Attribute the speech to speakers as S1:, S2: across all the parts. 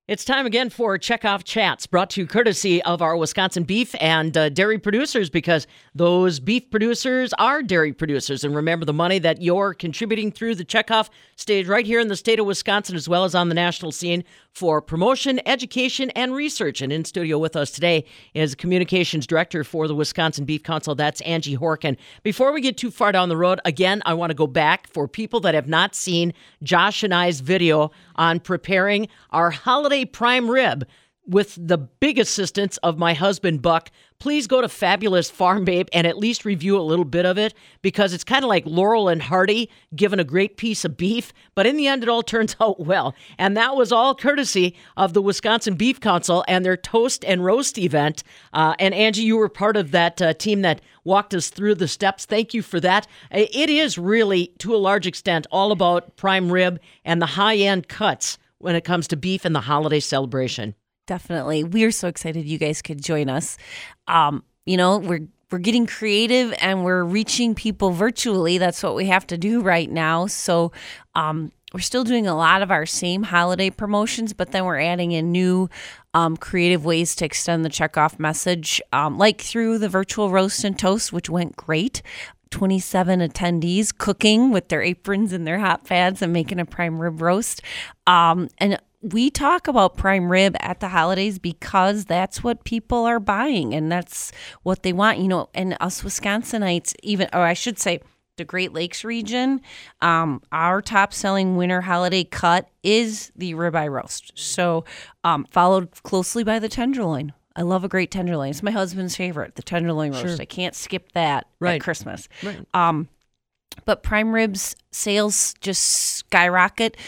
S1: It's time again for Checkoff Chats, brought to you courtesy of our Wisconsin beef and dairy producers, because those beef producers are dairy producers. And remember, the money that you're contributing through the Checkoff stays right here in the state of Wisconsin, as well as on the national scene, for promotion, education, and research. And in studio with us today is Communications Director for the Wisconsin Beef Council. That's Angie Horkin. Before we get too far down the road, again, I want to go back for people that have not seen Josh and I's video on preparing our holiday prime rib with the big assistance of my husband, Buck. Please go to Fabulous Farm Babe and at least review a little bit of it, because it's kind of like Laurel and Hardy given a great piece of beef, but in the end, it all turns out well. And that was all courtesy of the Wisconsin Beef Council and their Toast and Roast event. And Angie, you were part of that team that walked us through the steps. Thank you for that. It is really, to a large extent, all about prime rib and the high-end cuts when it comes to beef and the holiday celebration.
S2: Definitely. We're so excited you guys could join us. We're getting creative and we're reaching people virtually. That's what we have to do right now. So we're still doing a lot of our same holiday promotions, but then we're adding in new creative ways to extend the checkoff message, like through the virtual roast and toast, which went great. 27 attendees cooking with their aprons and their hot pads and making a prime rib roast. And we talk about prime rib at the holidays because that's what people are buying and that's what they want, and us Wisconsinites, the Great Lakes region, our top selling winter holiday cut is the ribeye roast. So followed closely by the tenderloin. I love a great tenderloin. It's my husband's favorite, the tenderloin roast. Sure. I can't skip that at Christmas. Right. But prime ribs sales just skyrocket.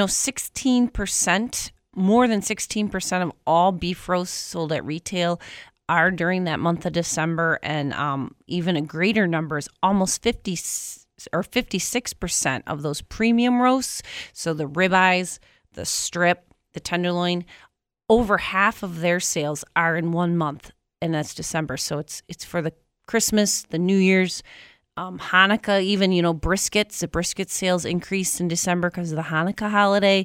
S2: 16%, more than 16% of all beef roasts sold at retail are during that month of December. And even a greater number is almost 56% of those premium roasts. So the ribeyes, the strip, the tenderloin, over half of their sales are in 1 month, and that's December. So it's for the Christmas, the New Year's, Hanukkah, even, briskets. The brisket sales increased in December because of the Hanukkah holiday.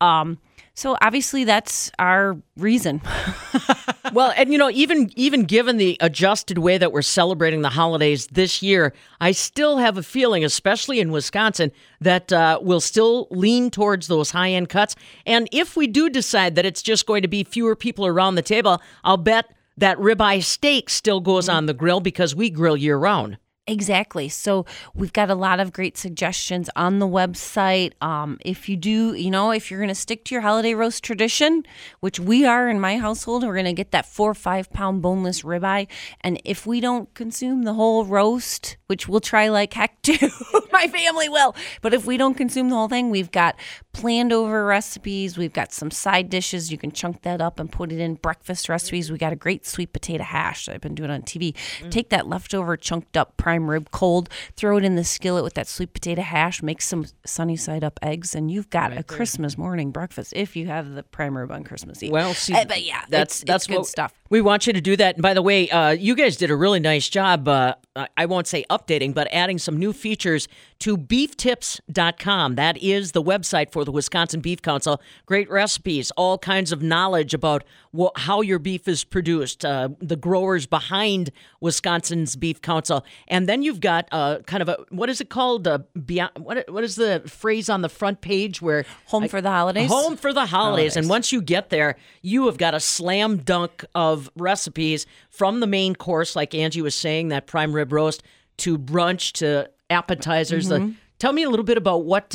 S2: So obviously that's our reason.
S1: Well, and even given the adjusted way that we're celebrating the holidays this year, I still have a feeling, especially in Wisconsin, that we'll still lean towards those high-end cuts. And if we do decide that it's just going to be fewer people around the table, I'll bet that ribeye steak still goes on the grill because we grill year-round.
S2: Exactly. So we've got a lot of great suggestions on the website. If you do, if you're going to stick to your holiday roast tradition, which we are in my household, we're going to get that 4 or 5 pound boneless ribeye. And if we don't consume the whole roast, which we'll try like heck to, my family will. But if we don't consume the whole thing, we've got planned over recipes. We've got some side dishes. You can chunk that up and put it in breakfast recipes. We got a great sweet potato hash that I've been doing on TV. Take that leftover chunked up prime rib cold, throw it in the skillet with that sweet potato hash, make some sunny side up eggs, and you've got a Christmas morning breakfast if you have the prime rib on Christmas Eve.
S1: Well, see,
S2: but yeah, that's good stuff.
S1: We want you to do that. And by the way, you guys did a really nice job, I won't say updating, but adding some new features to beeftips.com. That is the website for the Wisconsin Beef Council. Great recipes, all kinds of knowledge about how your beef is produced, the growers behind Wisconsin's Beef Council. And then you've got kind of what is it called? What is the phrase on the front page where?
S2: Home for the holidays.
S1: Home for the holidays. And once you get there, you have got a slam dunk of recipes from the main course, like Angie was saying, that prime rib roast, to brunch, to appetizers. Tell me a little bit about what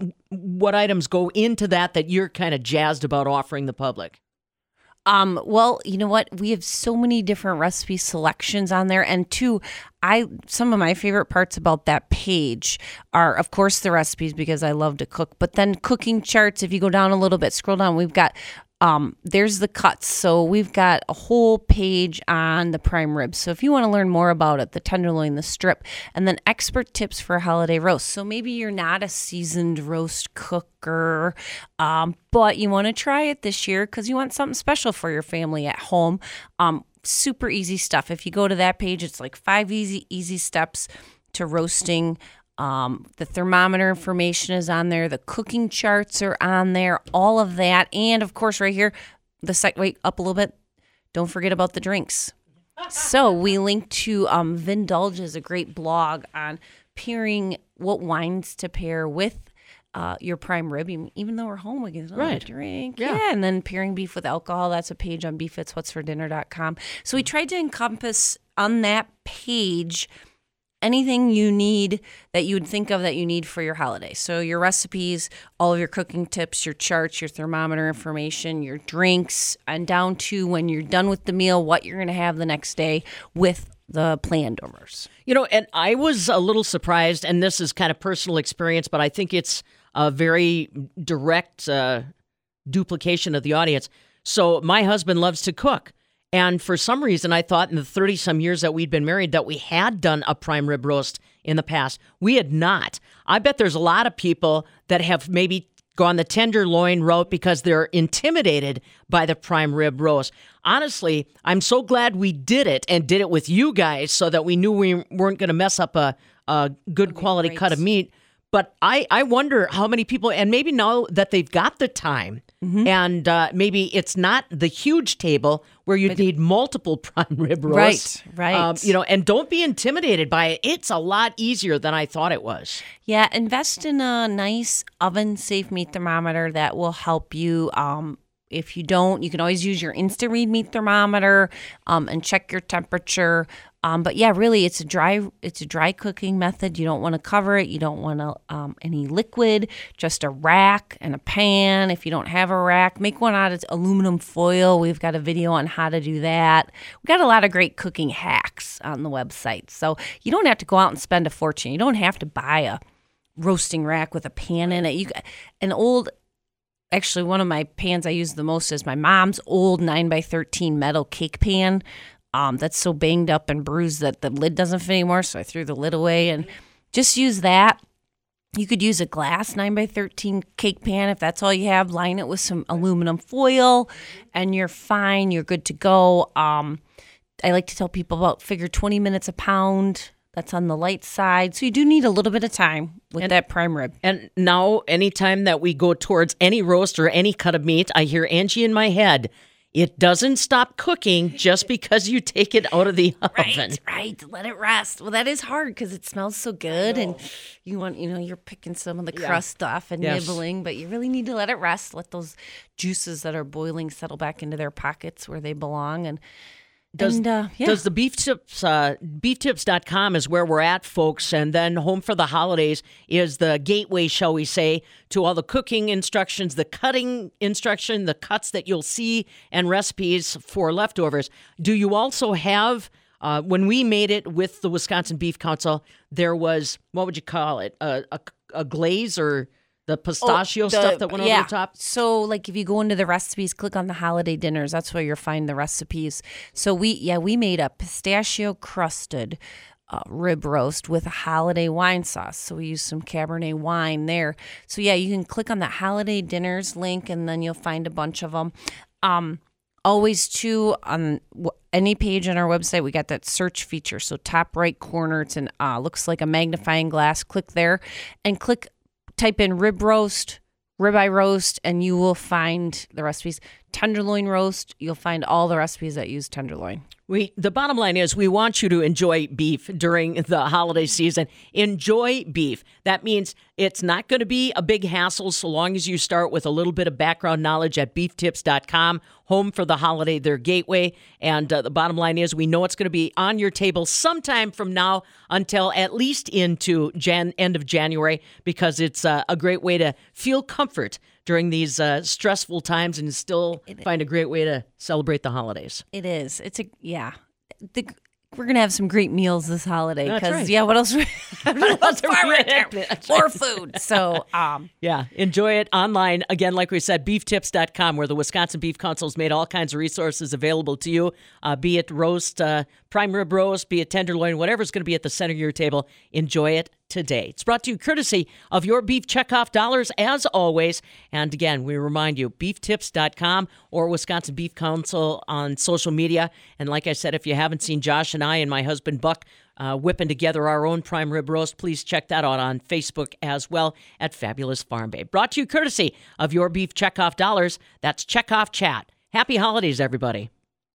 S1: items go into that you're kind of jazzed about offering the public.
S2: Well, you know what? We have so many different recipe selections on there. And some of my favorite parts about that page are, of course, the recipes, because I love to cook, but then cooking charts. If you go down a little bit, scroll down, we've got there's the cuts. So we've got a whole page on the prime rib. So if you want to learn more about it, the tenderloin, the strip, and then expert tips for a holiday roast. So maybe you're not a seasoned roast cooker, but you want to try it this year because you want something special for your family at home. Super easy stuff. If you go to that page, it's like 5 easy steps to roasting The thermometer information is on there. The cooking charts are on there. All of that. And, of course, right here, wait, up a little bit. Don't forget about the drinks. So we link to Vindulge, a great blog on pairing what wines to pair with your prime rib. Even though we're home, we can drink. Yeah. And then pairing beef with alcohol. That's a page on beefitswhatsfordinner.com. So we tried to encompass on that page anything you need that you would think of that you need for your holiday. So your recipes, all of your cooking tips, your charts, your thermometer information, your drinks, and down to when you're done with the meal, what you're going to have the next day with the planned overs.
S1: And I was a little surprised, and this is kind of personal experience, but I think it's a very direct duplication of the audience. So my husband loves to cook. And for some reason, I thought in the 30-some years that we'd been married that we had done a prime rib roast in the past. We had not. I bet there's a lot of people that have maybe gone the tenderloin route because they're intimidated by the prime rib roast. Honestly, I'm so glad we did it and did it with you guys so that we knew we weren't going to mess up a good quality cut of meat. But I wonder how many people, and maybe now that they've got the time, and maybe it's not the huge table where you'd need multiple prime rib roasts.
S2: Right.
S1: And don't be intimidated by it. It's a lot easier than I thought it was.
S2: Yeah, invest in a nice oven-safe meat thermometer that will help you. If you don't, you can always use your InstaRead meat thermometer and check your temperature. But yeah, really, it's a dry cooking method. You don't want to cover it. You don't want any liquid. Just a rack and a pan. If you don't have a rack, make one out of aluminum foil. We've got a video on how to do that. We've got a lot of great cooking hacks on the website, so you don't have to go out and spend a fortune. You don't have to buy a roasting rack with a pan in it. Actually, one of my pans I use the most is my mom's old 9x13 metal cake pan. That's so banged up and bruised that the lid doesn't fit anymore, so I threw the lid away and just use that. You could use a glass 9x13 cake pan if that's all you have. Line it with some aluminum foil, and you're fine. You're good to go. I like to tell people figure 20 minutes a pound. That's on the light side. So you do need a little bit of time with that prime rib.
S1: And now, anytime that we go towards any roast or any cut of meat, I hear Angie in my head. It doesn't stop cooking just because you take it out of the oven.
S2: Right. Let it rest. Well, that is hard because it smells so good, and you want, you're picking some of the crust off and nibbling, but you really need to let it rest. Let those juices that are boiling settle back into their pockets where they belong, and does the Beef Tips, beeftips.com is where we're at, folks. And then Home for the Holidays is the gateway, shall we say, to all the cooking instructions, the cutting instruction, the cuts that you'll see, and recipes for leftovers. Do you also have, when we made it with the Wisconsin Beef Council, there was, what would you call it, a glaze or the pistachio stuff that went over the top? So, like, if you go into the recipes, click on the holiday dinners. That's where you'll find the recipes. So, we made a pistachio-crusted rib roast with a holiday wine sauce. So, we used some Cabernet wine there. So, you can click on the holiday dinners link, and then you'll find a bunch of them. Always, too, on any page on our website, we got that search feature. So, top right corner, it's looks like a magnifying glass. Click there and type in rib roast, ribeye roast, and you will find the recipes. Tenderloin roast, you'll find all the recipes that use tenderloin.
S1: The bottom line is we want you to enjoy beef during the holiday season. Enjoy beef. That means it's not going to be a big hassle so long as you start with a little bit of background knowledge at beeftips.com. Home for the Holiday, their gateway. And the bottom line is we know it's going to be on your table sometime from now until at least into end of January, because it's a great way to feel comfort during these stressful times and still find a great way to celebrate the holidays.
S2: It is. We're going to have some great meals this holiday because, what else? More food. So,
S1: enjoy it online. Again, like we said, beeftips.com, where the Wisconsin Beef Council has made all kinds of resources available to you, be it roast, prime rib roast, be it tenderloin, whatever's going to be at the center of your table. Enjoy it today. It's brought to you courtesy of your Beef Checkoff dollars, as always. And again, we remind you, beeftips.com or Wisconsin Beef Council on social media. And like I said, if you haven't seen Josh and I and my husband Buck whipping together our own prime rib roast. Please check that out on Facebook as well at Fabulous Farm Babe. Brought to you courtesy of your Beef Checkoff dollars. That's Checkoff Chat. Happy holidays, everybody.